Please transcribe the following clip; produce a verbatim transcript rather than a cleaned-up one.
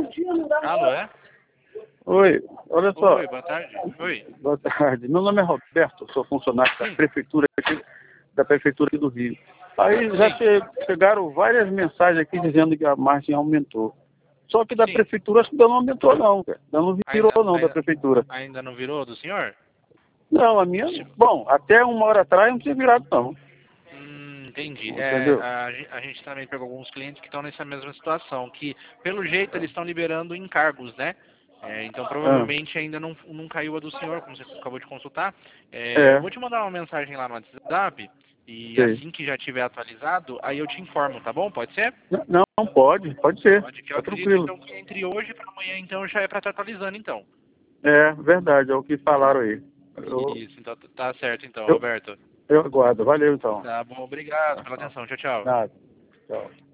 Alô, é? Oi, olha só. Oi, boa tarde. Oi. Boa tarde. Meu nome é Roberto, sou funcionário da Sim. prefeitura aqui, da prefeitura aqui do Rio. Aí já Sim. che chegaram várias mensagens aqui dizendo que a margem aumentou. Só que da Sim. prefeitura acho que ainda não aumentou não, cara. Ainda não virou Ainda, não da ainda, prefeitura. ainda não virou do senhor? Não, a minha, bom, até uma hora atrás não tinha virado não. Hum, entendi. É, Entendeu? a, gen- a gente também pegou alguns clientes que estão nessa mesma situação, que pelo jeito eles estão liberando encargos, né? É, então Ah, provavelmente ainda não, não caiu a do senhor, como você acabou de consultar. É, eu é, vou te mandar uma mensagem lá no WhatsApp e sei. assim que já tiver atualizado, aí eu te informo, tá bom? Pode ser? Não, não pode, pode ser. Pode, que eu Tá acredito tranquilo. então que entre hoje para amanhã então já é para estar atualizando então. É, verdade, é o que falaram aí. Eu, Isso, então tá certo então, eu, Roberto. eu aguardo. Valeu então. Tá bom, obrigado pela atenção. Tchau, tchau. Nada. Tchau.